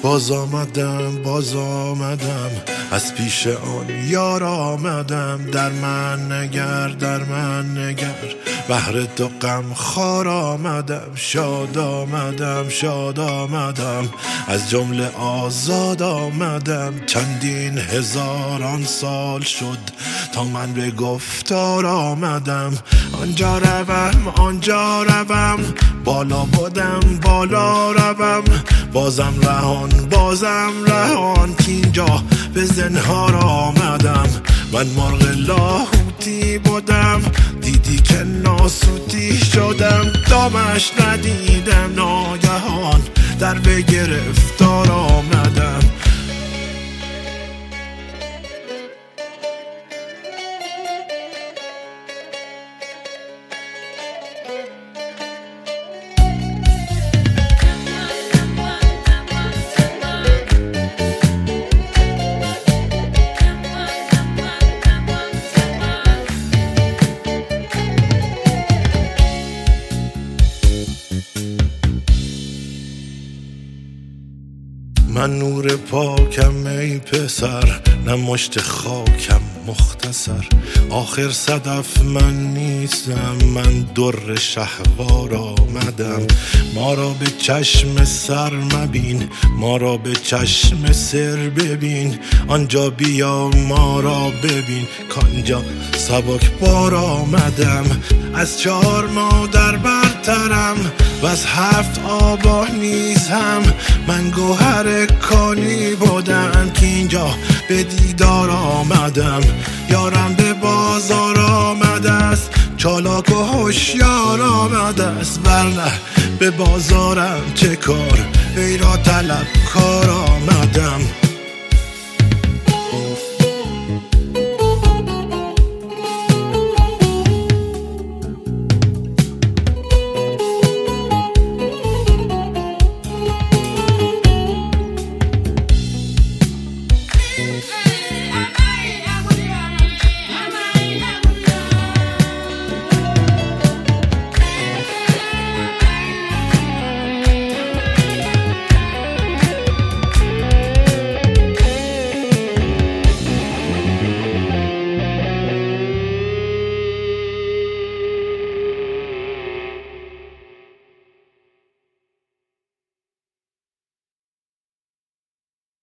باز آمدم از پیش آن یار آمدم. در من نگر بهر تو غم خوار آمدم. شاد آمدم از جمله آزاد آمدم. چندین هزاران سال شد تا من به گفتار آمدم. آنجا روم بالا بودم بالا روم. بازم رهان کینجا به زنهار آمدم. من مرغ لاهوتی بودم دیدی که ناسوتی شدم. دامش ندیدم ناگهان در به گرفتار آمدم. من نور پاکم ای پسر نه مشت خاکم مختصر. آخر صدف من نیستم من در شهوار آمدم. ما را به چشم سر مبین ما را به چشم سر ببین. آنجا بیا ما را ببین کانجا سبک بار آمدم. از 4 مادر برترم و از 7 آبا نیز هم. من گوهر کانی بودم که اینجا به دیدار آمدم. یارم به بازار آمده است چالاک و هوشیار آمده است. ورنه به بازارم چه کار ای را طلب کار آمدم.